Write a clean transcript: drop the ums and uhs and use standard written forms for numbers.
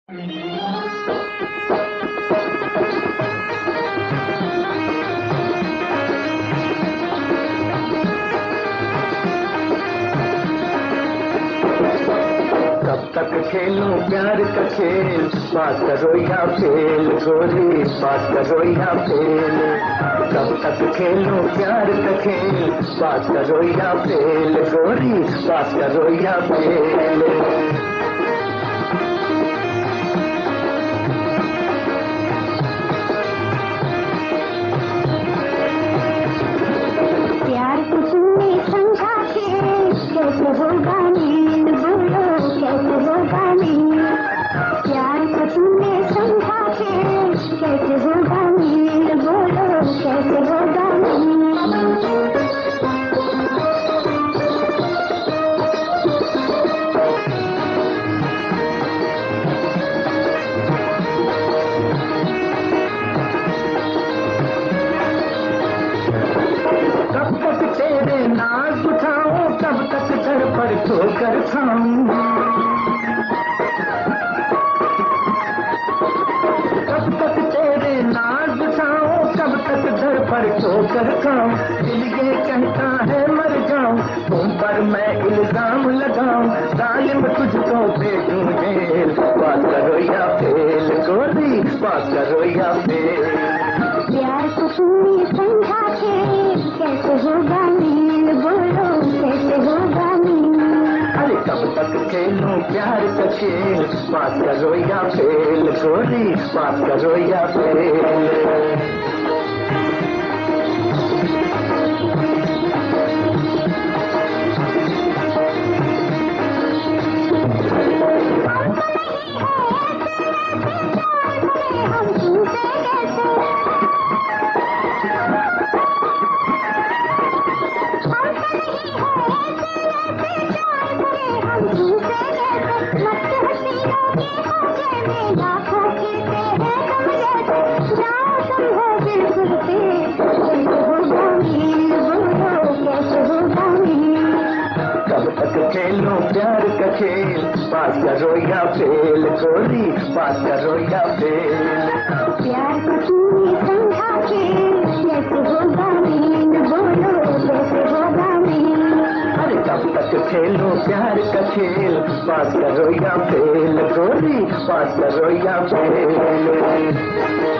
कब तक खेलूं प्यार का खेल, पास करो या फेल गोरी, पास करो या फेल। कब तक खेलूं प्यार का खेल, पास करो या फेल गोरी, पास करो या फेल। प्यार को तुमने समझा के कैसे होगा नील, बोलो कैसे होगा नील। प्यार को तुमने समझा के कैसे होगा नील, बोलो कैसे होगा नील। कब तक तेरे नाज उठाऊं, कब तक सर पर ठोकर खाऊं। कब तक तेरे नाज उठाऊं, कब तक सर पर ठोकर खाऊं। दिल ये कहता है मर जाऊं, तुम पर मैं इल्जाम लगाऊं। जालिम तुझको भेजूं जेल, पास करो या फेल गोरी, पास करो या फेल। प्यार को तुमने समझा के कैसे होगा नील, बोलो कैसे होगा नील। अरे कब तक खेलूं प्यार का खेल, पास करो या फेल गोरी, पास करो या फेल। हम तुमसे कैसे, हम तुमसे कैसे मस्त हसीनों के खोजे में लाखों खिलते हैं हम जैसे। जाओ तुम हो बिल्कुल पे, कैसे होगा नील, बोलो कैसे होगा नील। कब तक खेलूं प्यार का खेल, पास करो या फेल गोरी, पास करो या फेल। प्यार को तुमने समझा के कैसे होगा नील, बोलो कैसे होगा नील। अरे कब तक खेलूं प्यार का खेल, पास करो या फेल गोरी, पास करो या फेल।